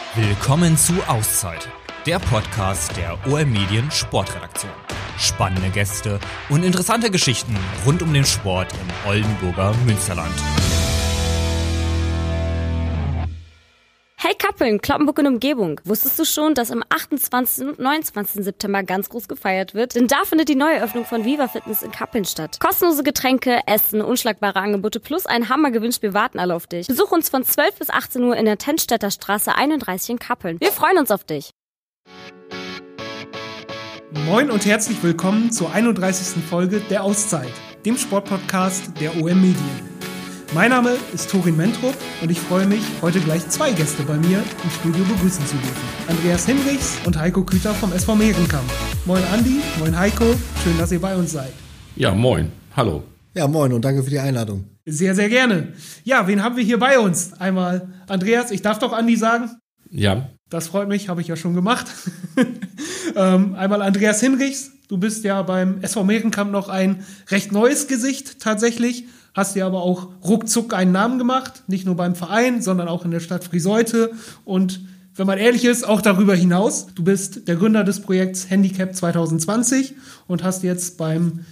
Willkommen zu Auszeit, der Podcast der OM Medien Sportredaktion. Spannende Gäste und interessante Geschichten rund um den Sport im Oldenburger Münsterland. Hey Kappeln, Cloppenburg und Umgebung. Wusstest du schon, dass am 28. und 29. September ganz groß gefeiert wird? Denn da findet die Neueröffnung von Viva Fitness in Kappeln statt. Kostenlose Getränke, Essen, unschlagbare Angebote plus ein Hammergewinnspiel warten alle auf dich. Besuch uns von 12 bis 18 Uhr in der Tennstädter Straße 31 in Kappeln. Wir freuen uns auf dich. Moin und herzlich willkommen zur 31. Folge der Auszeit, dem Sportpodcast der OM Medien. Mein Name ist Torin Mentrup und ich freue mich, heute gleich zwei Gäste bei mir im Studio begrüßen zu dürfen. Andreas Hinrichs und Heiko Küter vom SV Mehrenkamp. Moin Andi, moin Heiko, schön, dass ihr bei uns seid. Ja, moin, hallo. Ja, moin und danke für die Einladung. Sehr, sehr gerne. Ja, wen haben wir hier bei uns? Einmal Andreas, ich darf doch Andi sagen? Ja. Das freut mich, habe ich ja schon gemacht. Einmal Andreas Hinrichs, du bist ja beim SV Mehrenkamp noch ein recht neues Gesicht tatsächlich. Hast dir aber auch ruckzuck einen Namen gemacht, nicht nur beim Verein, sondern auch in der Stadt Friseute und wenn man ehrlich ist, auch darüber hinaus. Du bist der Gründer des Projekts Handicap 2020 und hast jetzt beim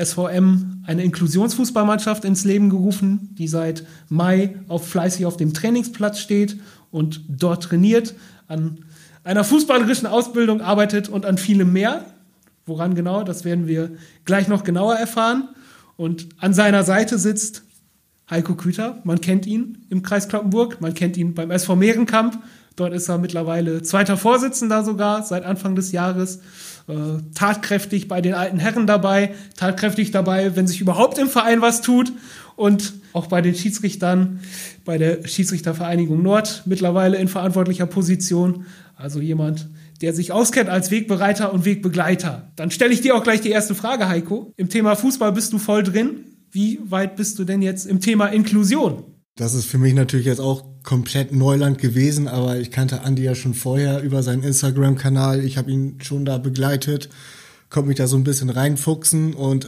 SVM eine Inklusionsfußballmannschaft ins Leben gerufen, die seit Mai fleißig auf dem Trainingsplatz steht und dort trainiert, an einer fußballerischen Ausbildung arbeitet und an vielem mehr. Woran genau, das werden wir gleich noch genauer erfahren. Und an seiner Seite sitzt Heiko Küter. Man kennt ihn im Kreis Cloppenburg, man kennt ihn beim SV Mehrenkamp. Dort ist er mittlerweile zweiter Vorsitzender sogar seit Anfang des Jahres. Tatkräftig bei den alten Herren dabei, tatkräftig dabei, wenn sich überhaupt im Verein was tut. Und auch bei den Schiedsrichtern, bei der Schiedsrichtervereinigung Nord mittlerweile in verantwortlicher Position. Also jemand, der sich auskennt als Wegbereiter und Wegbegleiter. Dann stelle ich dir auch gleich die erste Frage, Heiko. Im Thema Fußball bist du voll drin. Wie weit bist du denn jetzt im Thema Inklusion? Das ist für mich natürlich jetzt auch komplett Neuland gewesen, aber ich kannte Andi ja schon vorher über seinen Instagram-Kanal. Ich habe ihn schon da begleitet, konnte mich da so ein bisschen reinfuchsen und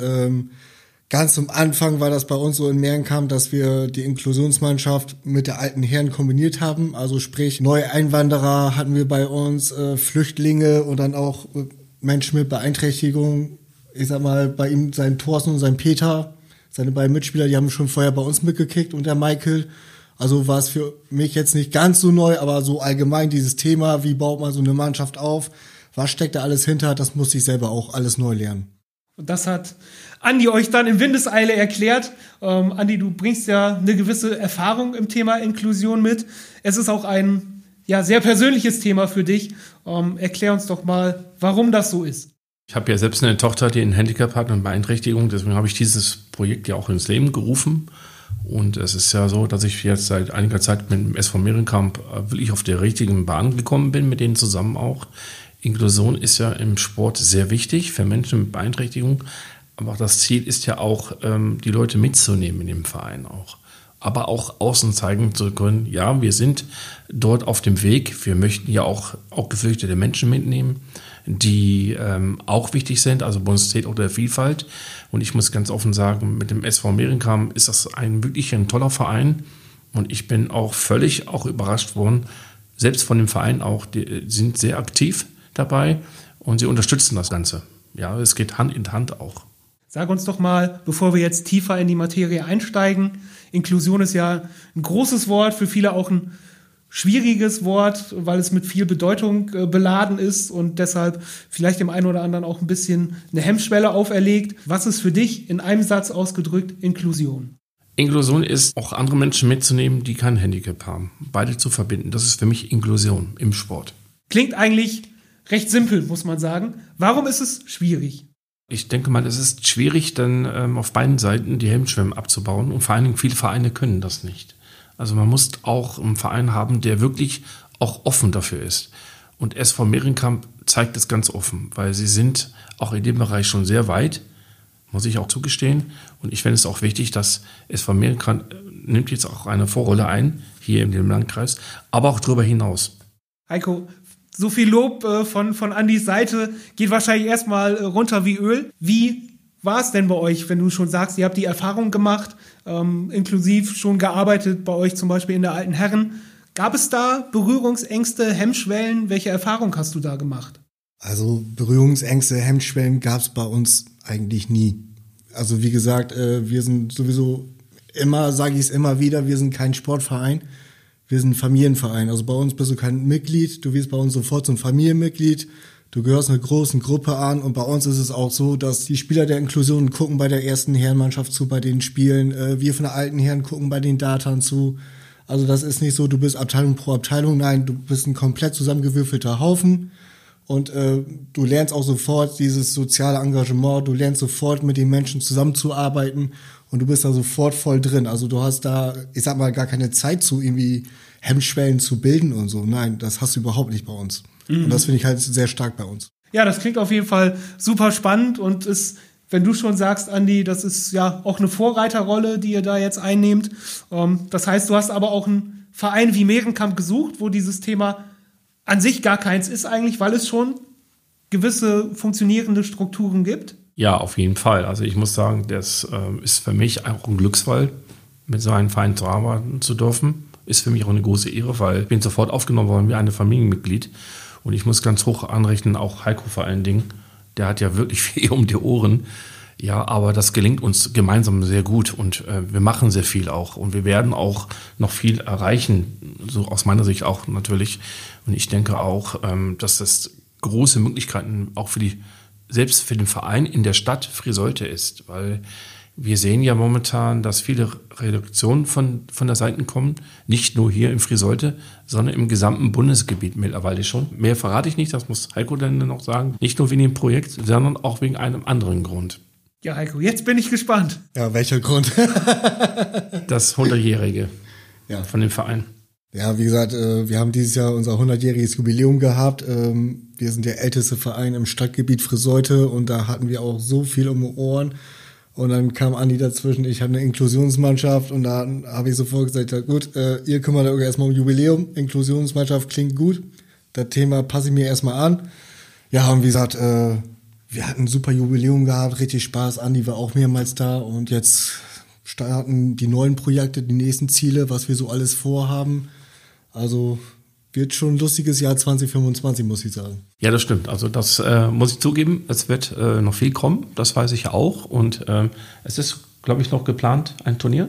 ganz am Anfang war das bei uns so in Mehrenkamp, dass wir die Inklusionsmannschaft mit der alten Herren kombiniert haben. Also sprich, neue Einwanderer hatten wir bei uns, Flüchtlinge und dann auch Menschen mit Beeinträchtigung. Ich sag mal, bei ihm sein Thorsten und sein Peter, seine beiden Mitspieler, die haben schon vorher bei uns mitgekickt und der Michael. Also war es für mich jetzt nicht ganz so neu, aber so allgemein dieses Thema, wie baut man so eine Mannschaft auf, was steckt da alles hinter, das musste ich selber auch alles neu lernen. Und das hat Andi euch dann in Windeseile erklärt. Andi, du bringst ja eine gewisse Erfahrung im Thema Inklusion mit. Es ist auch ein sehr persönliches Thema für dich. Erklär uns doch mal, warum das so ist. Ich habe ja selbst eine Tochter, die ein Handicap hat und Beeinträchtigung. Deswegen habe ich dieses Projekt ja auch ins Leben gerufen. Und es ist ja so, dass ich jetzt seit einiger Zeit mit dem SV Mehrenkamp wirklich auf der richtigen Bahn gekommen bin, mit denen zusammen auch. Inklusion ist ja im Sport sehr wichtig für Menschen mit Beeinträchtigung. Aber das Ziel ist ja auch, die Leute mitzunehmen in dem Verein auch. Aber auch außen zeigen zu können, ja, wir sind dort auf dem Weg. Wir möchten ja auch geflüchtete Menschen mitnehmen, die auch wichtig sind. Also bei uns zählt auch der Vielfalt. Und ich muss ganz offen sagen, mit dem SV Mehrenkamp ist das wirklich ein toller Verein. Und ich bin auch völlig überrascht worden, selbst von dem Verein auch, die sind sehr aktiv dabei und sie unterstützen das Ganze. Ja, es geht Hand in Hand auch. Sag uns doch mal, bevor wir jetzt tiefer in die Materie einsteigen, Inklusion ist ja ein großes Wort, für viele auch ein schwieriges Wort, weil es mit viel Bedeutung beladen ist und deshalb vielleicht dem einen oder anderen auch ein bisschen eine Hemmschwelle auferlegt. Was ist für dich in einem Satz ausgedrückt Inklusion? Inklusion ist, auch andere Menschen mitzunehmen, die kein Handicap haben. Beide zu verbinden. Das ist für mich Inklusion im Sport. Klingt eigentlich recht simpel, muss man sagen. Warum ist es schwierig? Ich denke mal, es ist schwierig, dann auf beiden Seiten die Hemmschwellen abzubauen. Und vor allen Dingen viele Vereine können das nicht. Also man muss auch einen Verein haben, der wirklich auch offen dafür ist. Und SV Mehrenkamp zeigt es ganz offen, weil sie sind auch in dem Bereich schon sehr weit, muss ich auch zugestehen. Und ich finde es auch wichtig, dass SV Mehrenkamp nimmt jetzt auch eine Vorrolle ein, hier in dem Landkreis, aber auch darüber hinaus. Heiko, so viel Lob von Andis Seite geht wahrscheinlich erstmal runter wie Öl. Wie war es denn bei euch, wenn du schon sagst, ihr habt die Erfahrung gemacht, inklusiv schon gearbeitet bei euch zum Beispiel in der alten Herren? Gab es da Berührungsängste, Hemmschwellen? Welche Erfahrung hast du da gemacht? Also Berührungsängste, Hemmschwellen gab es bei uns eigentlich nie. Also wie gesagt, wir sind sowieso immer, sage ich es immer wieder, wir sind kein Sportverein, wir sind ein Familienverein. Also bei uns bist du kein Mitglied, du wirst bei uns sofort zum Familienmitglied, du gehörst einer großen Gruppe an und bei uns ist es auch so, dass die Spieler der Inklusion gucken bei der ersten Herrenmannschaft zu, bei den Spielen, wir von der alten Herren gucken bei den Datern zu. Also das ist nicht so, du bist Abteilung pro Abteilung, nein, du bist ein komplett zusammengewürfelter Haufen. Und du lernst auch sofort dieses soziale Engagement, du lernst sofort mit den Menschen zusammenzuarbeiten und du bist da sofort voll drin. Also du hast da, ich sag mal, gar keine Zeit zu irgendwie Hemmschwellen zu bilden und so. Nein, das hast du überhaupt nicht bei uns. Und das finde ich halt sehr stark bei uns. Ja, das klingt auf jeden Fall super spannend und ist, wenn du schon sagst, Andi, das ist ja auch eine Vorreiterrolle, die ihr da jetzt einnehmt. Das heißt, du hast aber auch einen Verein wie Mehrenkamp gesucht, wo dieses Thema an sich gar keins ist eigentlich, weil es schon gewisse funktionierende Strukturen gibt? Ja, auf jeden Fall. Also ich muss sagen, das ist für mich auch ein Glücksfall, mit so einem Verein zu arbeiten zu dürfen. Ist für mich auch eine große Ehre, weil ich bin sofort aufgenommen worden wie ein Familienmitglied. Und ich muss ganz hoch anrechnen, auch Heiko vor allen Dingen. Der hat ja wirklich viel um die Ohren. Ja, aber das gelingt uns gemeinsam sehr gut und wir machen sehr viel auch und wir werden auch noch viel erreichen, so aus meiner Sicht auch natürlich. Und ich denke auch, dass das große Möglichkeiten auch selbst für den Verein in der Stadt Friseute ist, weil wir sehen ja momentan, dass viele Reduktionen von der Seite kommen, nicht nur hier in Friseute, sondern im gesamten Bundesgebiet mittlerweile schon. Mehr verrate ich nicht, das muss Heiko dann noch sagen. Nicht nur wegen dem Projekt, sondern auch wegen einem anderen Grund. Ja, Heiko, jetzt bin ich gespannt. Ja, welcher Grund? Das 100-Jährige von dem Verein. Ja, wie gesagt, wir haben dieses Jahr unser 100-jähriges Jubiläum gehabt. Wir sind der älteste Verein im Stadtgebiet Friseute und da hatten wir auch so viel um die Ohren. Und dann kam Andi dazwischen, ich habe eine Inklusionsmannschaft und da habe ich sofort gesagt, ja, gut, ihr kümmert euch erstmal um Jubiläum. Inklusionsmannschaft klingt gut. Das Thema passe ich mir erstmal an. Ja, und wie gesagt, wir hatten ein super Jubiläum gehabt, richtig Spaß. Andi war auch mehrmals da und jetzt starten die neuen Projekte, die nächsten Ziele, was wir so alles vorhaben. Also wird schon ein lustiges Jahr 2025, muss ich sagen. Ja, das stimmt. Also das muss ich zugeben, es wird noch viel kommen, das weiß ich ja auch. Und es ist, glaube ich, noch geplant, ein Turnier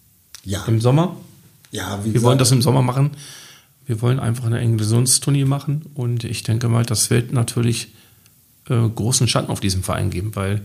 im Sommer. Ja, wir wollen das im Sommer machen. Wir wollen einfach ein Inklusionsturnier machen und ich denke mal, das wird natürlich großen Schatten auf diesem Verein geben, weil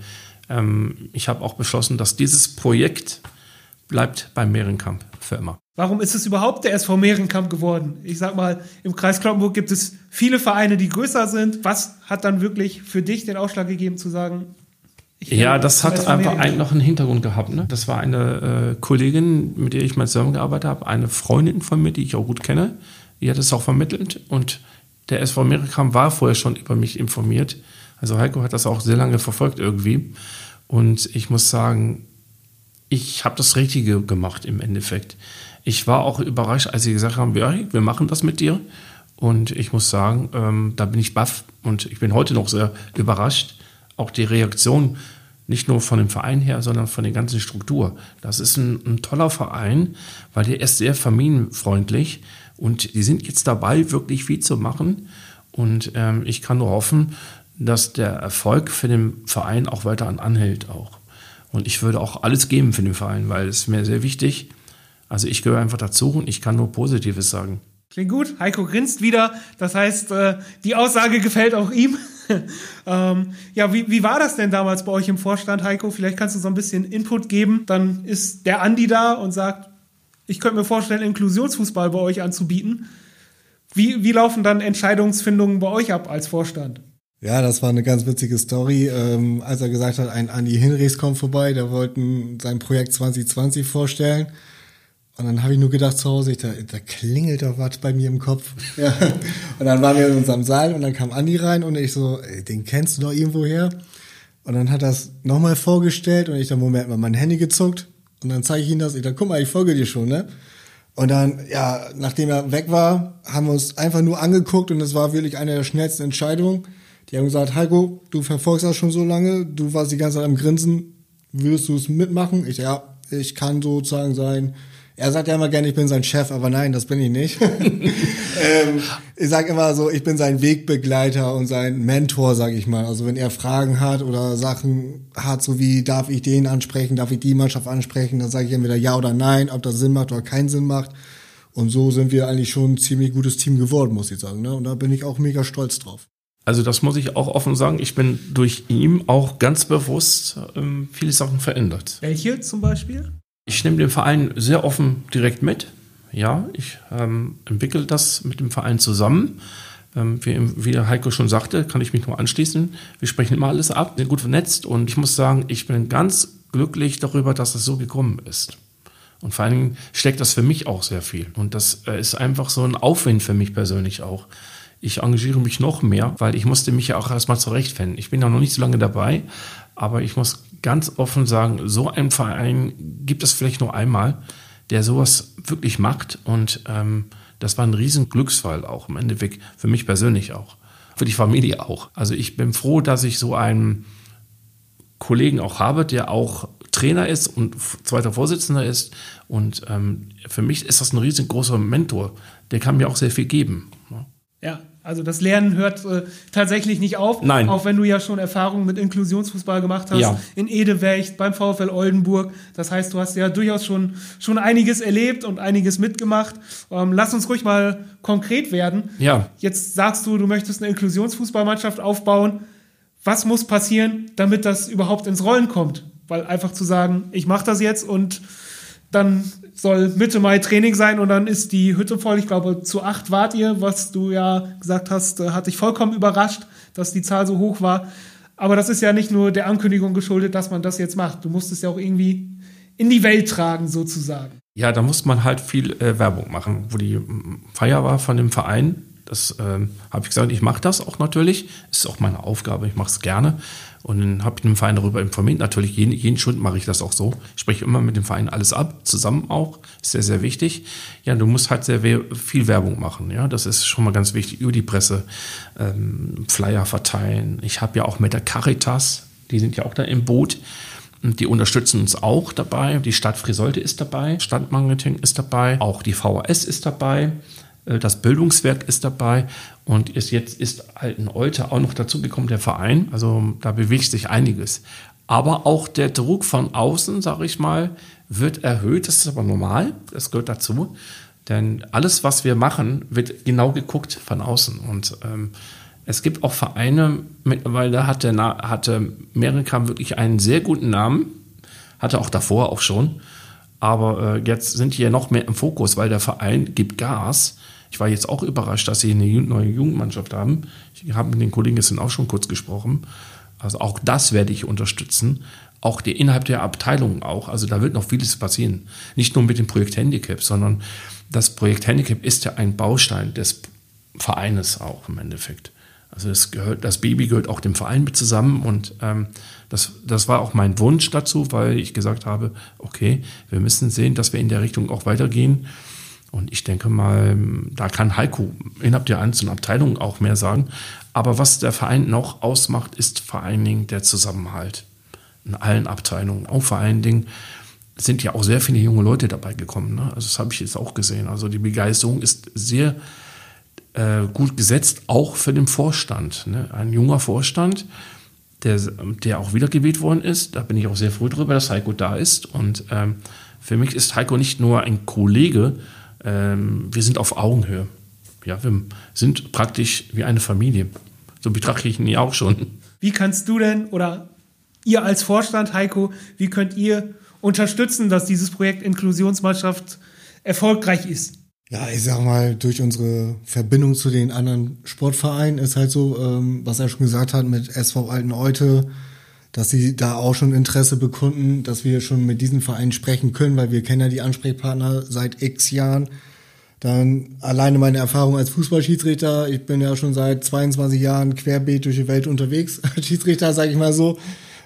ich habe auch beschlossen, dass dieses Projekt bleibt beim Mehrenkamp für immer. Warum ist es überhaupt der SV Mehrenkamp geworden? Ich sag mal, im Kreis Cloppenburg gibt es viele Vereine, die größer sind. Was hat dann wirklich für dich den Ausschlag gegeben, zu sagen, ja, das hat einfach noch einen Hintergrund gehabt. Ne? Das war eine Kollegin, mit der ich mal zusammengearbeitet habe, eine Freundin von mir, die ich auch gut kenne. Die hat es auch vermittelt und der SV Mehrenkamp war vorher schon über mich informiert. Also Heiko hat das auch sehr lange verfolgt irgendwie. Und ich muss sagen, ich habe das Richtige gemacht im Endeffekt. Ich war auch überrascht, als sie gesagt haben, ja, wir machen das mit dir. Und ich muss sagen, da bin ich baff und ich bin heute noch sehr überrascht. Auch die Reaktion, nicht nur von dem Verein her, sondern von der ganzen Struktur. Das ist ein toller Verein, weil der ist sehr familienfreundlich und die sind jetzt dabei, wirklich viel zu machen. Und ich kann nur hoffen, dass der Erfolg für den Verein auch weiter anhält auch. Und ich würde auch alles geben für den Verein, weil es mir sehr wichtig. Also ich gehöre einfach dazu und ich kann nur Positives sagen. Klingt gut. Heiko grinst wieder. Das heißt, die Aussage gefällt auch ihm. Ja, wie war das denn damals bei euch im Vorstand, Heiko? Vielleicht kannst du so ein bisschen Input geben. Dann ist der Andi da und sagt, ich könnte mir vorstellen, Inklusionsfußball bei euch anzubieten. Wie laufen dann Entscheidungsfindungen bei euch ab als Vorstand? Ja, das war eine ganz witzige Story. Als er gesagt hat, ein Andi Hinrichs kommt vorbei, der wollten sein Projekt 2020 vorstellen. Und dann habe ich nur gedacht zu Hause, da klingelt doch was bei mir im Kopf. Ja. Und dann waren wir in unserem Saal und dann kam Andi rein und ich so, den kennst du doch irgendwo her? Und dann hat er das nochmal vorgestellt und ich dann, Moment mal, mein Handy gezuckt und dann zeige ich ihm das. Ich dachte, guck mal, ich folge dir schon, ne? Und dann, ja, nachdem er weg war, haben wir uns einfach nur angeguckt und das war wirklich eine der schnellsten Entscheidungen. Die haben gesagt, Heiko, du verfolgst das schon so lange, du warst die ganze Zeit am Grinsen, würdest du es mitmachen? Ich kann sozusagen sein Er sagt ja immer gerne, ich bin sein Chef, aber nein, das bin ich nicht. Ich sage immer so, ich bin sein Wegbegleiter und sein Mentor, sage ich mal. Also wenn er Fragen hat oder Sachen hat, so wie darf ich den ansprechen, darf ich die Mannschaft ansprechen, dann sage ich entweder ja oder nein, ob das Sinn macht oder keinen Sinn macht. Und so sind wir eigentlich schon ein ziemlich gutes Team geworden, muss ich sagen. Ne? Und da bin ich auch mega stolz drauf. Also das muss ich auch offen sagen, ich bin durch ihn auch ganz bewusst viele Sachen verändert. Welche zum Beispiel? Ich nehme den Verein sehr offen direkt mit. Ja, ich entwickle das mit dem Verein zusammen. Wie der Heiko schon sagte, kann ich mich nur anschließen. Wir sprechen immer alles ab, sind gut vernetzt und ich muss sagen, ich bin ganz glücklich darüber, dass es so gekommen ist. Und vor allen Dingen steckt das für mich auch sehr viel. Und das ist einfach so ein Aufwind für mich persönlich auch. Ich engagiere mich noch mehr, weil ich musste mich ja auch erstmal zurechtfinden. Ich bin ja noch nicht so lange dabei, aber ich muss ganz offen sagen, so einen Verein gibt es vielleicht nur einmal, der sowas wirklich macht. Und das war ein riesen Glücksfall auch im Endeffekt, für mich persönlich auch, für die Familie auch. Also ich bin froh, dass ich so einen Kollegen auch habe, der auch Trainer ist und zweiter Vorsitzender ist. Und für mich ist das ein riesengroßer Mentor. Der kann mir auch sehr viel geben. Ja, also das Lernen hört tatsächlich nicht auf. Nein. Auch wenn du ja schon Erfahrungen mit Inklusionsfußball gemacht hast. Ja. In Edewecht, beim VfL Oldenburg. Das heißt, du hast ja durchaus schon einiges erlebt und einiges mitgemacht. Lass uns ruhig mal konkret werden. Ja. Jetzt sagst du, du möchtest eine Inklusionsfußballmannschaft aufbauen. Was muss passieren, damit das überhaupt ins Rollen kommt? Weil einfach zu sagen, ich mache das jetzt und dann soll Mitte Mai Training sein und dann ist die Hütte voll. Ich glaube, zu 8 wart ihr, was du ja gesagt hast, hat dich vollkommen überrascht, dass die Zahl so hoch war. Aber das ist ja nicht nur der Ankündigung geschuldet, dass man das jetzt macht. Du musst es ja auch irgendwie in die Welt tragen, sozusagen. Ja, da muss man halt viel Werbung machen, wo die Feier war von dem Verein. Das habe ich gesagt, ich mache das auch natürlich. Ist auch meine Aufgabe, ich mache es gerne. Und dann habe ich den Verein darüber informiert. Natürlich, jeden Schritt mache ich das auch so. Ich spreche immer mit dem Verein alles ab, zusammen auch. Ist sehr, sehr wichtig. Ja, du musst halt sehr viel Werbung machen. Ja, das ist schon mal ganz wichtig. Über die Presse, Flyer verteilen. Ich habe ja auch mit der Caritas, die sind ja auch da im Boot. Und die unterstützen uns auch dabei. Die Stadt Friseute ist dabei. Stadtmarketing ist dabei. Auch die VHS ist dabei. Das Bildungswerk ist dabei und jetzt ist Alteneute auch noch dazugekommen, der Verein. Also da bewegt sich einiges. Aber auch der Druck von außen, sage ich mal, wird erhöht. Das ist aber normal, das gehört dazu. Denn alles, was wir machen, wird genau geguckt von außen. Und es gibt auch Vereine, weil da hatte Merenkam wirklich einen sehr guten Namen. Hatte auch davor auch schon. Aber jetzt sind die ja noch mehr im Fokus, weil der Verein gibt Gas. Ich war jetzt auch überrascht, dass sie eine neue Jugendmannschaft haben. Ich habe mit den Kollegen gestern auch schon kurz gesprochen. Also auch das werde ich unterstützen. Auch innerhalb der Abteilung auch. Also da wird noch vieles passieren. Nicht nur mit dem Projekt Handicap, sondern das Projekt Handicap ist ja ein Baustein des Vereines auch im Endeffekt. Also das Baby gehört auch dem Verein mit zusammen und das war auch mein Wunsch dazu, weil ich gesagt habe, okay, wir müssen sehen, dass wir in der Richtung auch weitergehen. Und ich denke mal, da kann Heiko innerhalb der einzelnen Abteilungen auch mehr sagen. Aber was der Verein noch ausmacht, ist vor allen Dingen der Zusammenhalt in allen Abteilungen. Auch vor allen Dingen sind ja auch sehr viele junge Leute dabei gekommen. Ne? Also das habe ich jetzt auch gesehen. Also die Begeisterung ist sehr gut gesetzt, auch für den Vorstand. Ne? Ein junger Vorstand, der auch wiedergewählt worden ist. Da bin ich auch sehr froh darüber, dass Heiko da ist. Und für mich ist Heiko nicht nur ein Kollege, wir sind auf Augenhöhe. Ja, wir sind praktisch wie eine Familie. So betrachte ich ihn ja auch schon. Wie kannst du denn, oder ihr als Vorstand, Heiko, wie könnt ihr unterstützen, dass dieses Projekt Inklusionsmannschaft erfolgreich ist? Ja, ich sag mal, durch unsere Verbindung zu den anderen Sportvereinen ist halt so, was er schon gesagt hat mit SV Alteneute, dass sie da auch schon Interesse bekunden, dass wir schon mit diesen Vereinen sprechen können, weil wir kennen ja die Ansprechpartner seit x Jahren. Dann alleine meine Erfahrung als Fußballschiedsrichter, ich bin ja schon seit 22 Jahren querbeet durch die Welt unterwegs, als Schiedsrichter, sage ich mal so.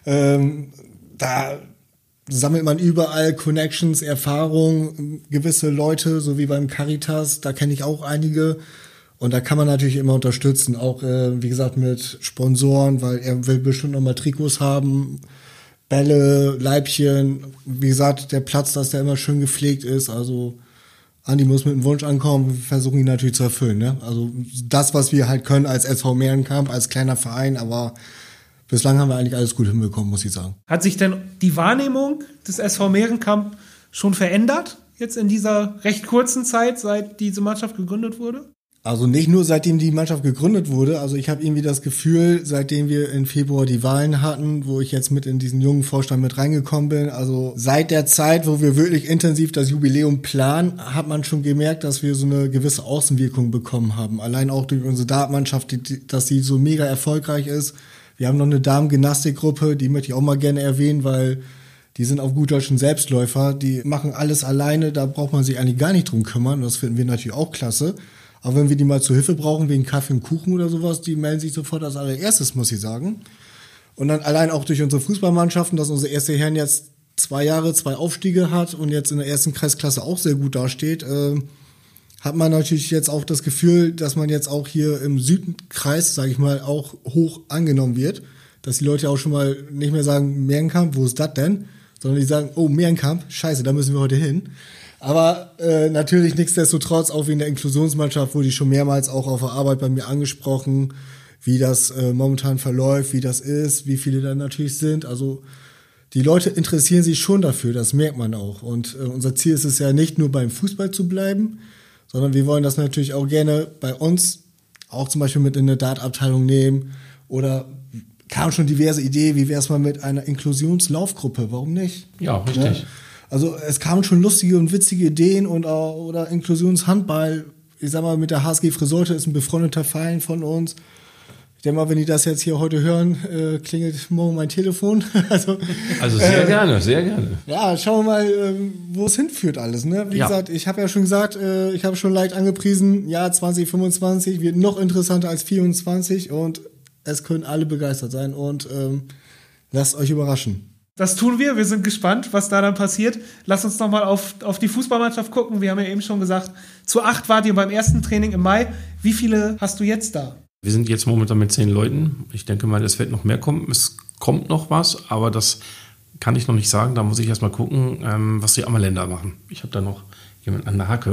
Da sammelt man überall Connections, Erfahrung, gewisse Leute, so wie beim Caritas, da kenne ich auch einige. Und da kann man natürlich immer unterstützen, auch wie gesagt mit Sponsoren, weil er will bestimmt noch mal Trikots haben. Bälle, Leibchen, wie gesagt, der Platz, dass der immer schön gepflegt ist, also Andi muss mit einem Wunsch ankommen, wir versuchen ihn natürlich zu erfüllen, ne? Also das, was wir halt können als SV Mehrenkamp, als kleiner Verein, aber bislang haben wir eigentlich alles gut hinbekommen, muss ich sagen. Hat sich denn die Wahrnehmung des SV Mehrenkamp schon verändert, jetzt in dieser recht kurzen Zeit, seit diese Mannschaft gegründet wurde? Also nicht nur seitdem die Mannschaft gegründet wurde, also ich habe irgendwie das Gefühl, seitdem wir im Februar die Wahlen hatten, wo ich jetzt mit in diesen jungen Vorstand mit reingekommen bin, also seit der Zeit, wo wir wirklich intensiv das Jubiläum planen, hat man schon gemerkt, dass wir so eine gewisse Außenwirkung bekommen haben. Allein auch durch unsere Dartmannschaft, dass sie so mega erfolgreich ist. Wir haben noch eine Damen-Gymnastikgruppe, die möchte ich auch mal gerne erwähnen, weil die sind auf gut Deutsch ein Selbstläufer, die machen alles alleine, da braucht man sich eigentlich gar nicht drum kümmern, das finden wir natürlich auch klasse. Aber wenn wir die mal zur Hilfe brauchen, wegen Kaffee und Kuchen oder sowas, die melden sich sofort als allererstes, muss ich sagen. Und dann allein auch durch unsere Fußballmannschaften, dass unsere erste Herren jetzt 2 Jahre, 2 Aufstiege hat und jetzt in der ersten Kreisklasse auch sehr gut dasteht, hat man natürlich jetzt auch das Gefühl, dass man jetzt auch hier im Südkreis, sage ich mal, auch hoch angenommen wird. Dass die Leute auch schon mal nicht mehr sagen, Mehrenkamp, wo ist das denn? Sondern die sagen, oh, Mehrenkamp, scheiße, da müssen wir heute hin. Aber natürlich nichtsdestotrotz auch wegen der Inklusionsmannschaft wurde ich schon mehrmals auch auf der Arbeit bei mir angesprochen, wie das momentan verläuft, wie das ist, wie viele da natürlich sind. Also die Leute interessieren sich schon dafür, das merkt man auch. Und unser Ziel ist es ja nicht nur beim Fußball zu bleiben, sondern wir wollen das natürlich auch gerne bei uns auch zum Beispiel mit in eine Dartabteilung nehmen. Oder kam schon diverse Ideen, wie wäre es mal mit einer Inklusionslaufgruppe, warum nicht? Ja, richtig. Ja? Also es kamen schon lustige und witzige Ideen und oder Inklusionshandball. Ich sag mal, mit der HSG Friseute ist ein befreundeter Verein von uns. Ich denke mal, wenn die das jetzt hier heute hören, klingelt morgen mein Telefon. also sehr gerne, sehr gerne. Ja, schauen wir mal, wo es hinführt alles. Ne? Wie gesagt, ich habe ja schon gesagt, ich habe schon leicht angepriesen, Jahr 2025 wird noch interessanter als 24 und es können alle begeistert sein und lasst euch überraschen. Das tun wir. Wir sind gespannt, was da dann passiert. Lass uns nochmal auf die Fußballmannschaft gucken. Wir haben ja eben schon gesagt, zu 8 wart ihr beim ersten Training im Mai. Wie viele hast du jetzt da? Wir sind jetzt momentan mit 10 Leuten. Ich denke mal, es wird noch mehr kommen. Es kommt noch was, aber das kann ich noch nicht sagen. Da muss ich erst mal gucken, was die Ammerländer machen. Ich habe da noch jemanden an der Hacke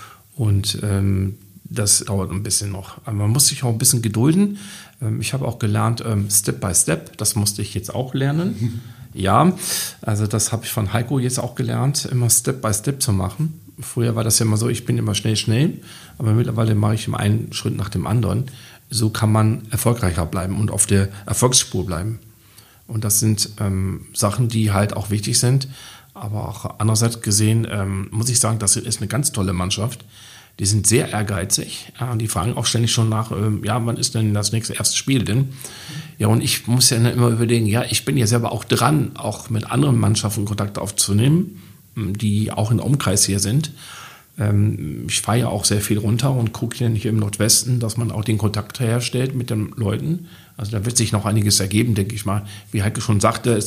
und das dauert ein bisschen noch. Aber man muss sich auch ein bisschen gedulden. Ich habe auch gelernt, Step by Step. Das musste ich jetzt auch lernen. Ja, also das habe ich von Heiko jetzt auch gelernt, immer Step by Step zu machen. Früher war das ja immer so, ich bin immer schnell, aber mittlerweile mache ich immer einen Schritt nach dem anderen. So kann man erfolgreicher bleiben und auf der Erfolgsspur bleiben. Und das sind Sachen, die halt auch wichtig sind. Aber auch andererseits gesehen muss ich sagen, das ist eine ganz tolle Mannschaft. Die sind sehr ehrgeizig. Die fragen auch ständig schon nach, wann ist denn das nächste erste Spiel denn? Ja, und ich muss ja immer überlegen, ich bin ja selber auch dran, auch mit anderen Mannschaften Kontakt aufzunehmen, die auch im Umkreis hier sind. Ich fahre ja auch sehr viel runter und gucke hier nicht im Nordwesten, dass man auch den Kontakt herstellt mit den Leuten. Also da wird sich noch einiges ergeben, denke ich mal. Wie Heike schon sagte,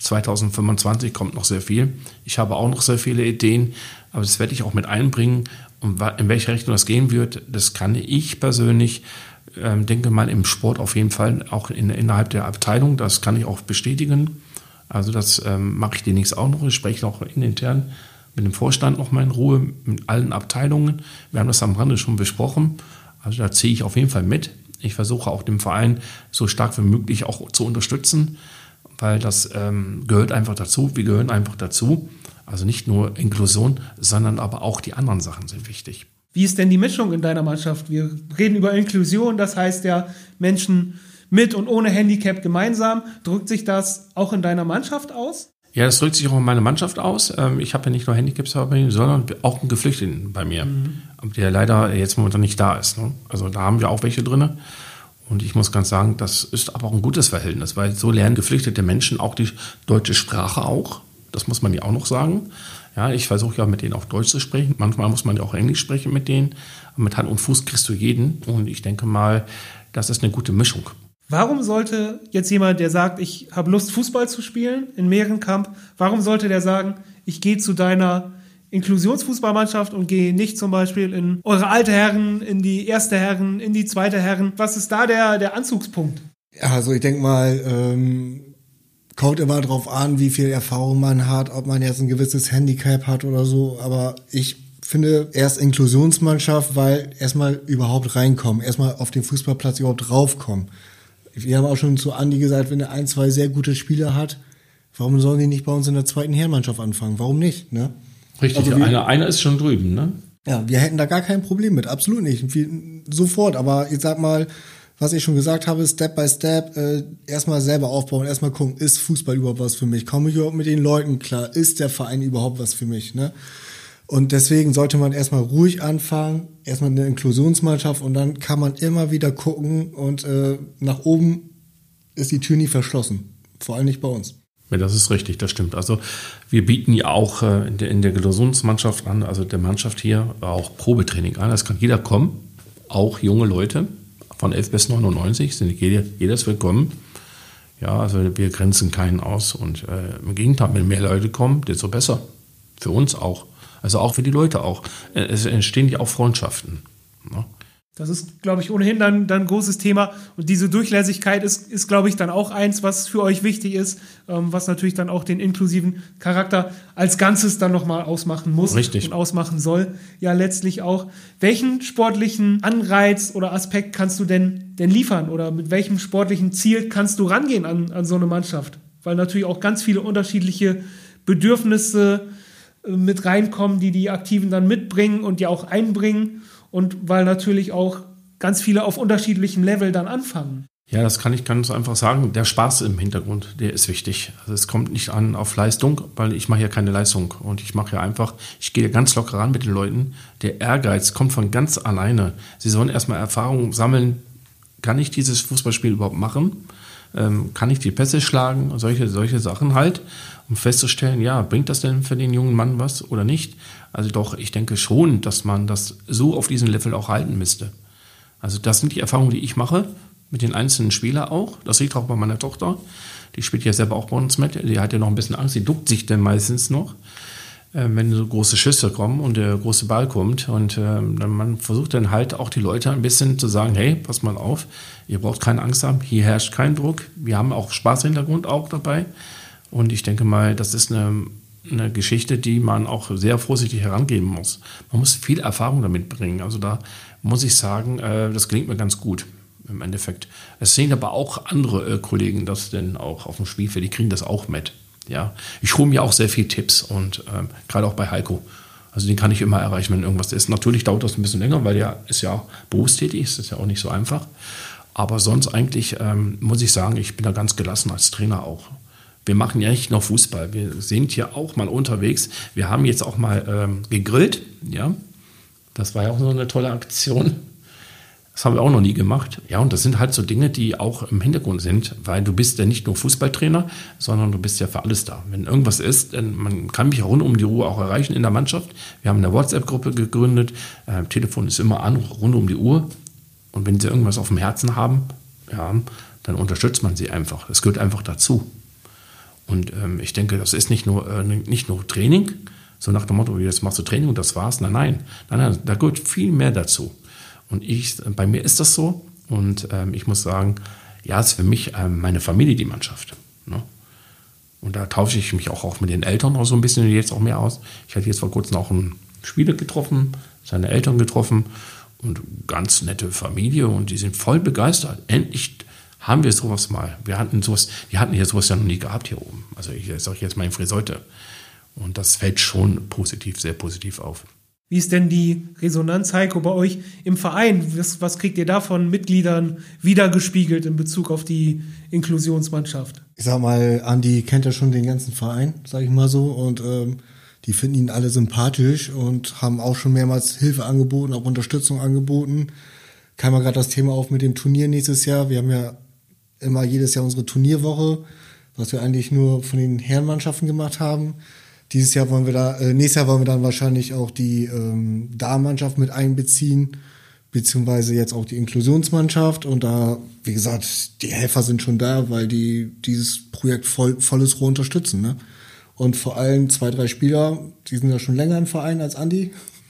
2025 kommt noch sehr viel. Ich habe auch noch sehr viele Ideen, aber das werde ich auch mit einbringen. Und in welche Richtung das gehen wird, das kann ich persönlich, denke mal, im Sport auf jeden Fall auch innerhalb der Abteilung, das kann ich auch bestätigen. Also das mache ich demnächst auch noch. Ich spreche auch intern mit dem Vorstand noch mal in Ruhe, mit allen Abteilungen. Wir haben das am Rande schon besprochen. Also da ziehe ich auf jeden Fall mit. Ich versuche auch den Verein so stark wie möglich auch zu unterstützen, weil das gehört einfach dazu. Wir gehören einfach dazu. Also nicht nur Inklusion, sondern aber auch die anderen Sachen sind wichtig. Wie ist denn die Mischung in deiner Mannschaft? Wir reden über Inklusion, das heißt ja Menschen mit und ohne Handicap gemeinsam. Drückt sich das auch in deiner Mannschaft aus? Ja, das drückt sich auch in meiner Mannschaft aus. Ich habe ja nicht nur Handicaps bei mir, sondern auch einen Geflüchteten bei mir, der leider jetzt momentan nicht da ist. Ne? Also da haben wir auch welche drin. Und ich muss ganz sagen, das ist aber auch ein gutes Verhältnis, weil so lernen geflüchtete Menschen auch die deutsche Sprache auch. Das muss man ja auch noch sagen. Ja, ich versuche ja mit denen auch Deutsch zu sprechen. Manchmal muss man ja auch Englisch sprechen mit denen. Aber mit Hand und Fuß kriegst du jeden. Und ich denke mal, das ist eine gute Mischung. Warum sollte jetzt jemand, der sagt, ich habe Lust, Fußball zu spielen in Mehrenkamp, warum sollte der sagen, ich gehe zu deiner Inklusionsfußballmannschaft und gehe nicht zum Beispiel in eure alte Herren, in die erste Herren, in die zweite Herren? Was ist da der Anzugspunkt? Ja, also ich denke mal, kommt immer drauf an, wie viel Erfahrung man hat, ob man jetzt ein gewisses Handicap hat oder so. Aber ich finde erst Inklusionsmannschaft, weil erstmal überhaupt reinkommen, erstmal auf den Fußballplatz überhaupt raufkommen. Wir haben auch schon zu Andi gesagt, wenn er 1, 2 sehr gute Spieler hat, warum sollen die nicht bei uns in der zweiten Herrenmannschaft anfangen? Warum nicht? Ne? Richtig, also einer ist schon drüben, ne? Ja, wir hätten da gar kein Problem mit, absolut nicht. Sofort, aber ich sag mal, was ich schon gesagt habe, Step by Step, erstmal selber aufbauen, erstmal gucken, ist Fußball überhaupt was für mich? Komme ich überhaupt mit den Leuten klar? Ist der Verein überhaupt was für mich? Ne? Und deswegen sollte man erstmal ruhig anfangen, erstmal eine Inklusionsmannschaft und dann kann man immer wieder gucken und nach oben ist die Tür nie verschlossen. Vor allem nicht bei uns. Ja, das ist richtig, das stimmt. Also wir bieten ja auch in der Inklusionsmannschaft an, also der Mannschaft hier auch Probetraining an. Das kann jeder kommen, auch junge Leute von 11 bis 99 sind jedes willkommen. Ja, also wir grenzen keinen aus und im Gegenteil, wenn mehr Leute kommen, desto besser. Für uns auch. Also auch für die Leute auch. Es entstehen ja auch Freundschaften. Ne? Das ist, glaube ich, ohnehin dann ein großes Thema. Und diese Durchlässigkeit ist, glaube ich, dann auch eins, was für euch wichtig ist, was natürlich dann auch den inklusiven Charakter als Ganzes dann nochmal ausmachen muss. Richtig. Und ausmachen soll. Ja, letztlich auch. Welchen sportlichen Anreiz oder Aspekt kannst du denn liefern? Oder mit welchem sportlichen Ziel kannst du rangehen an so eine Mannschaft? Weil natürlich auch ganz viele unterschiedliche Bedürfnisse mit reinkommen, die Aktiven dann mitbringen und ja auch einbringen. Und weil natürlich auch ganz viele auf unterschiedlichem Level dann anfangen. Ja, das kann ich ganz einfach sagen. Der Spaß im Hintergrund, der ist wichtig. Also es kommt nicht an auf Leistung, weil ich mache ja keine Leistung. Und ich gehe ganz locker ran mit den Leuten. Der Ehrgeiz kommt von ganz alleine. Sie sollen erstmal Erfahrung sammeln. Kann ich dieses Fußballspiel überhaupt machen? Kann ich die Pässe schlagen? Solche Sachen halt. Um festzustellen, ja, bringt das denn für den jungen Mann was oder nicht? Also doch, ich denke schon, dass man das so auf diesem Level auch halten müsste. Also das sind die Erfahrungen, die ich mache, mit den einzelnen Spielern auch. Das liegt auch bei meiner Tochter. Die spielt ja selber auch bei uns mit. Die hat ja noch ein bisschen Angst, die duckt sich dann meistens noch, wenn so große Schüsse kommen und der große Ball kommt. Und man versucht dann halt auch die Leute ein bisschen zu sagen, hey, pass mal auf, ihr braucht keine Angst haben, hier herrscht kein Druck. Wir haben auch Spaßhintergrund auch dabei. Und ich denke mal, das ist eine Geschichte, die man auch sehr vorsichtig herangehen muss. Man muss viel Erfahrung damit bringen. Also da muss ich sagen, das gelingt mir ganz gut im Endeffekt. Es sehen aber auch andere Kollegen das denn auch auf dem Spielfeld, die kriegen das auch mit. Ja, ich hole mir auch sehr viele Tipps und gerade auch bei Heiko. Also den kann ich immer erreichen, wenn irgendwas ist. Natürlich dauert das ein bisschen länger, weil der ist ja berufstätig, ist das ja auch nicht so einfach. Aber sonst eigentlich muss ich sagen, ich bin da ganz gelassen als Trainer auch. Wir machen ja nicht nur Fußball, wir sind ja auch mal unterwegs. Wir haben jetzt auch mal gegrillt, ja. Das war ja auch so eine tolle Aktion. Das haben wir auch noch nie gemacht. Ja, und das sind halt so Dinge, die auch im Hintergrund sind, weil du bist ja nicht nur Fußballtrainer, sondern du bist ja für alles da. Wenn irgendwas ist, dann man kann mich rund um die Uhr auch erreichen in der Mannschaft. Wir haben eine WhatsApp-Gruppe gegründet, Telefon ist immer an, rund um die Uhr. Und wenn sie irgendwas auf dem Herzen haben, ja, dann unterstützt man sie einfach. Das gehört einfach dazu. Und ich denke, das ist nicht nur Training, so nach dem Motto, jetzt machst du Training und das war's. Nein, da gehört viel mehr dazu. Und bei mir ist das so. Und ich muss sagen, ja, es ist für mich meine Familie die Mannschaft. Ne? Und da tausche ich mich auch mit den Eltern auch so ein bisschen jetzt auch mehr aus. Ich hatte jetzt vor kurzem auch einen Spieler getroffen, seine Eltern getroffen und ganz nette Familie und die sind voll begeistert. Endlich haben wir sowas mal. Die hatten hier sowas ja noch nie gehabt hier oben. Also ich sage jetzt mal in Friseute. Und das fällt schon sehr positiv auf. Wie ist denn die Resonanz, Heiko, bei euch im Verein? Was kriegt ihr da von Mitgliedern wiedergespiegelt in Bezug auf die Inklusionsmannschaft? Ich sag mal, Andi kennt ja schon den ganzen Verein, sag ich mal so. Und die finden ihn alle sympathisch und haben auch schon mehrmals Hilfe angeboten, auch Unterstützung angeboten. Kam mal gerade das Thema auf mit dem Turnier nächstes Jahr. Wir haben ja immer jedes Jahr unsere Turnierwoche, was wir eigentlich nur von den Herrenmannschaften gemacht haben. Nächstes Jahr wollen wir dann wahrscheinlich auch die Damenmannschaft mit einbeziehen, beziehungsweise jetzt auch die Inklusionsmannschaft. Und da, wie gesagt, die Helfer sind schon da, weil die dieses Projekt volles Rohr unterstützen. Ne? Und vor allem 2, 3 Spieler, die sind ja schon länger im Verein als Andi.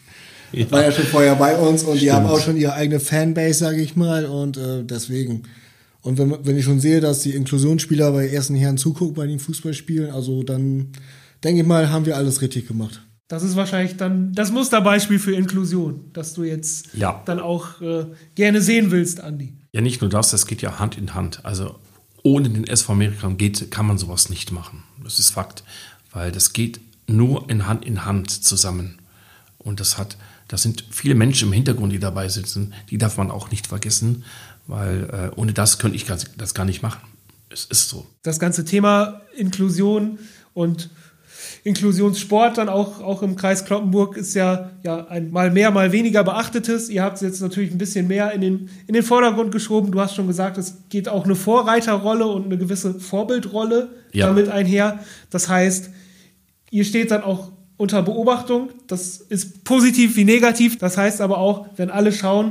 Ja. War ja schon vorher bei uns und die haben auch schon ihre eigene Fanbase, sage ich mal. Und deswegen. Und wenn ich schon sehe, dass die Inklusionsspieler bei ersten Herren zugucken bei den Fußballspielen, also dann denke ich mal, haben wir alles richtig gemacht. Das ist wahrscheinlich dann das Musterbeispiel für Inklusion, das du jetzt dann auch gerne sehen willst, Andi. Ja, nicht nur das geht ja Hand in Hand. Also ohne den SV Meerenkam kann man sowas nicht machen. Das ist Fakt, weil das geht nur in Hand zusammen. Und das sind viele Menschen im Hintergrund, die dabei sitzen, die darf man auch nicht vergessen, weil ohne das könnte ich das gar nicht machen. Es ist so. Das ganze Thema Inklusion und Inklusionssport dann auch im Kreis Cloppenburg ist ja ein mal mehr, mal weniger beachtetes. Ihr habt es jetzt natürlich ein bisschen mehr in den Vordergrund geschoben. Du hast schon gesagt, es geht auch eine Vorreiterrolle und eine gewisse Vorbildrolle damit einher. Das heißt, ihr steht dann auch unter Beobachtung. Das ist positiv wie negativ. Das heißt aber auch, wenn alle schauen,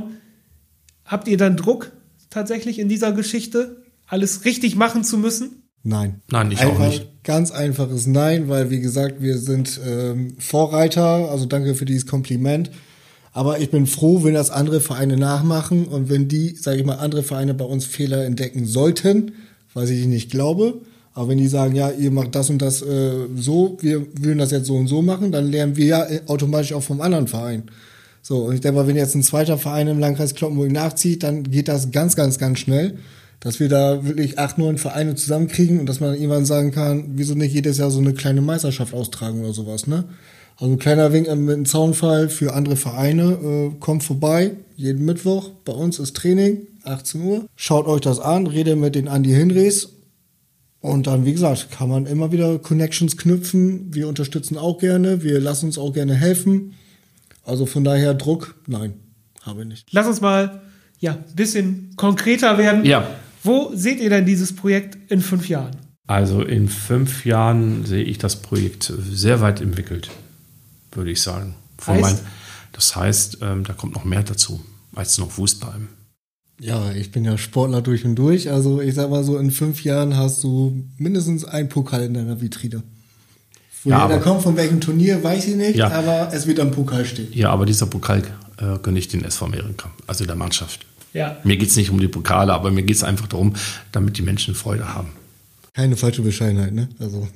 habt ihr dann Druck tatsächlich in dieser Geschichte, alles richtig machen zu müssen? Nein. Nein, ich auch nicht. Ganz einfaches Nein, weil wie gesagt, wir sind Vorreiter, also danke für dieses Kompliment. Aber ich bin froh, wenn das andere Vereine nachmachen und wenn die, sage ich mal, andere Vereine bei uns Fehler entdecken sollten, was ich nicht glaube. Aber wenn die sagen, ja, ihr macht das und das so, wir würden das jetzt so und so machen, dann lernen wir ja automatisch auch vom anderen Verein. So, und ich denke mal, wenn jetzt ein zweiter Verein im Landkreis Cloppenburg nachzieht, dann geht das ganz, ganz, ganz schnell. Dass wir da wirklich 8, 9 Vereine zusammenkriegen und dass man irgendwann sagen kann, wieso nicht jedes Jahr so eine kleine Meisterschaft austragen oder sowas, ne? Also ein kleiner Wink mit einem Zaunfall für andere Vereine, kommt vorbei, jeden Mittwoch, bei uns ist Training, 18 Uhr. Schaut euch das an, redet mit den Andi Hinrichs und dann, wie gesagt, kann man immer wieder Connections knüpfen. Wir unterstützen auch gerne, wir lassen uns auch gerne helfen. Also von daher Druck, nein, habe ich nicht. Lass uns mal ein bisschen konkreter werden. Ja. Wo seht ihr denn dieses Projekt in 5 Jahren? Also in 5 Jahren sehe ich das Projekt sehr weit entwickelt, würde ich sagen. Das heißt, da kommt noch mehr dazu als noch Fußball. Ja, ich bin ja Sportler durch und durch. Also ich sag mal so, in 5 Jahren hast du mindestens einen Pokal in deiner Vitrine. Woher der kommt, von welchem Turnier, weiß ich nicht, aber es wird am Pokal stehen. Ja, aber dieser Pokal gönne ich den SV Meerenkam, also der Mannschaft. Ja. Mir geht es nicht um die Pokale, aber mir geht es einfach darum, damit die Menschen Freude haben. Keine falsche Bescheidenheit, ne? Also.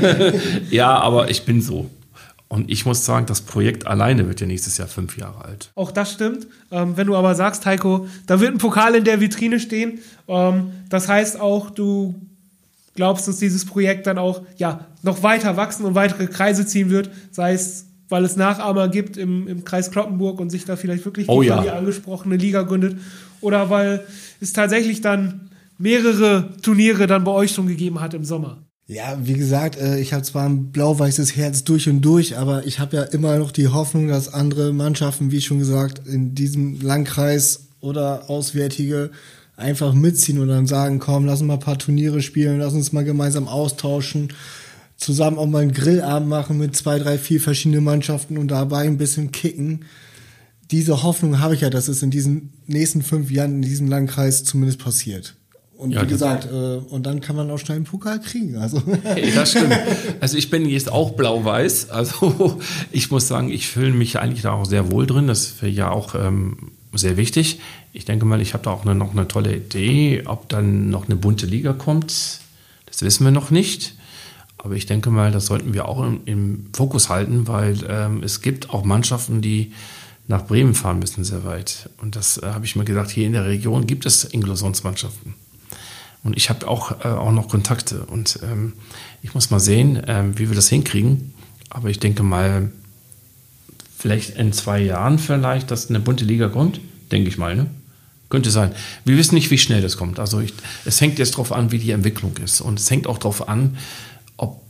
Ja, aber ich bin so. Und ich muss sagen, das Projekt alleine wird ja nächstes Jahr 5 Jahre alt. Auch das stimmt. Wenn du aber sagst, Heiko, da wird ein Pokal in der Vitrine stehen, das heißt auch, du glaubst, dass dieses Projekt dann auch noch weiter wachsen und weitere Kreise ziehen wird, sei es, weil es Nachahmer gibt im Kreis Cloppenburg und sich da vielleicht wirklich die von dir angesprochene Liga gründet, oder weil es tatsächlich dann mehrere Turniere dann bei euch schon gegeben hat im Sommer. Ja, wie gesagt, ich habe zwar ein blau-weißes Herz durch und durch, aber ich habe ja immer noch die Hoffnung, dass andere Mannschaften, wie schon gesagt, in diesem Landkreis oder Auswärtige einfach mitziehen und dann sagen, komm, lass uns mal ein paar Turniere spielen, lass uns mal gemeinsam austauschen, zusammen auch mal einen Grillabend machen mit 2, 3, 4 verschiedenen Mannschaften und dabei ein bisschen kicken. Diese Hoffnung habe ich ja, dass es in diesen nächsten 5 Jahren in diesem Landkreis zumindest passiert. Und wie gesagt, und dann kann man auch schnell einen Pokal kriegen. Also. Hey, das stimmt. Also ich bin jetzt auch blau-weiß. Also ich muss sagen, ich fühle mich eigentlich da auch sehr wohl drin. Das wäre ja auch sehr wichtig. Ich denke mal, ich habe da auch noch eine tolle Idee. Ob dann noch eine bunte Liga kommt, das wissen wir noch nicht. Aber ich denke mal, das sollten wir auch im Fokus halten, weil es gibt auch Mannschaften, die nach Bremen fahren müssen, sehr weit. Und das habe ich mir gedacht, hier in der Region gibt es Inklusionsmannschaften. Und ich habe auch noch Kontakte. Und ich muss mal sehen, wie wir das hinkriegen. Aber ich denke mal, vielleicht in 2 Jahren vielleicht, dass eine bunte Liga kommt. Denke ich mal, ne? Könnte sein. Wir wissen nicht, wie schnell das kommt. Also es hängt jetzt darauf an, wie die Entwicklung ist. Und es hängt auch darauf an, ob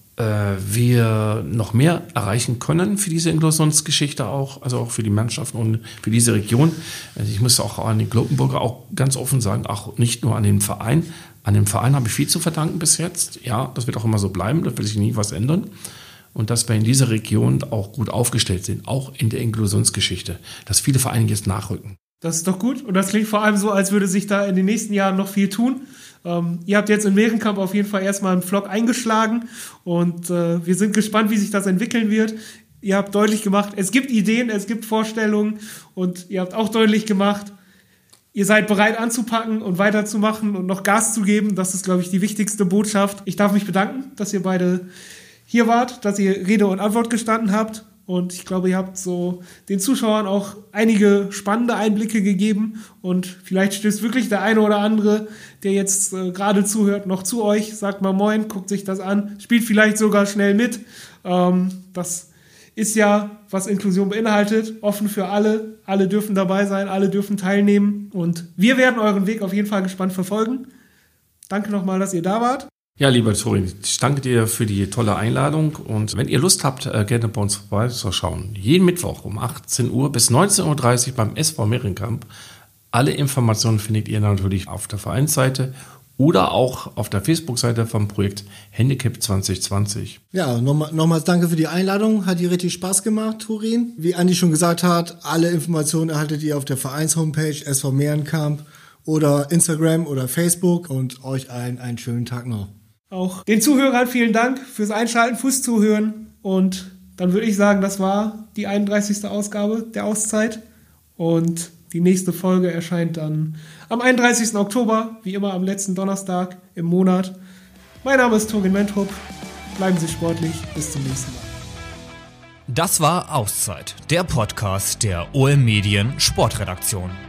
wir noch mehr erreichen können für diese Inklusionsgeschichte auch, also auch für die Mannschaften und für diese Region. Also ich muss auch an den Cloppenburger auch ganz offen sagen, auch nicht nur an den Verein. An dem Verein habe ich viel zu verdanken bis jetzt. Ja, das wird auch immer so bleiben, da will sich nie was ändern. Und dass wir in dieser Region auch gut aufgestellt sind, auch in der Inklusionsgeschichte, dass viele Vereine jetzt nachrücken. Das ist doch gut und das klingt vor allem so, als würde sich da in den nächsten Jahren noch viel tun. Ihr habt jetzt in Meerenkamp auf jeden Fall erstmal einen Vlog eingeschlagen und wir sind gespannt, wie sich das entwickeln wird. Ihr habt deutlich gemacht, es gibt Ideen, es gibt Vorstellungen und ihr habt auch deutlich gemacht, ihr seid bereit anzupacken und weiterzumachen und noch Gas zu geben. Das ist, glaube ich, die wichtigste Botschaft. Ich darf mich bedanken, dass ihr beide hier wart, dass ihr Rede und Antwort gestanden habt. Und ich glaube, ihr habt so den Zuschauern auch einige spannende Einblicke gegeben. Und vielleicht stößt wirklich der eine oder andere, der jetzt gerade zuhört, noch zu euch. Sagt mal Moin, guckt sich das an, spielt vielleicht sogar schnell mit. Das ist ja, was Inklusion beinhaltet, offen für alle. Alle dürfen dabei sein, alle dürfen teilnehmen. Und wir werden euren Weg auf jeden Fall gespannt verfolgen. Danke nochmal, dass ihr da wart. Ja, lieber Torin, ich danke dir für die tolle Einladung und wenn ihr Lust habt, gerne bei uns vorbeizuschauen. Jeden Mittwoch um 18 Uhr bis 19.30 Uhr beim SV Mehringkamp. Alle Informationen findet ihr natürlich auf der Vereinsseite oder auch auf der Facebook-Seite vom Projekt Handicap 2020. Ja, nochmals danke für die Einladung. Hat dir richtig Spaß gemacht, Torin. Wie Andi schon gesagt hat, alle Informationen erhaltet ihr auf der Vereins-Homepage SV Mehringkamp oder Instagram oder Facebook und euch einen schönen Tag noch. Auch den Zuhörern vielen Dank fürs Einschalten, fürs Zuhören. Und dann würde ich sagen, das war die 31. Ausgabe der Auszeit. Und die nächste Folge erscheint dann am 31. Oktober, wie immer am letzten Donnerstag im Monat. Mein Name ist Torin Mentrup. Bleiben Sie sportlich. Bis zum nächsten Mal. Das war Auszeit, der Podcast der OM Medien Sportredaktion.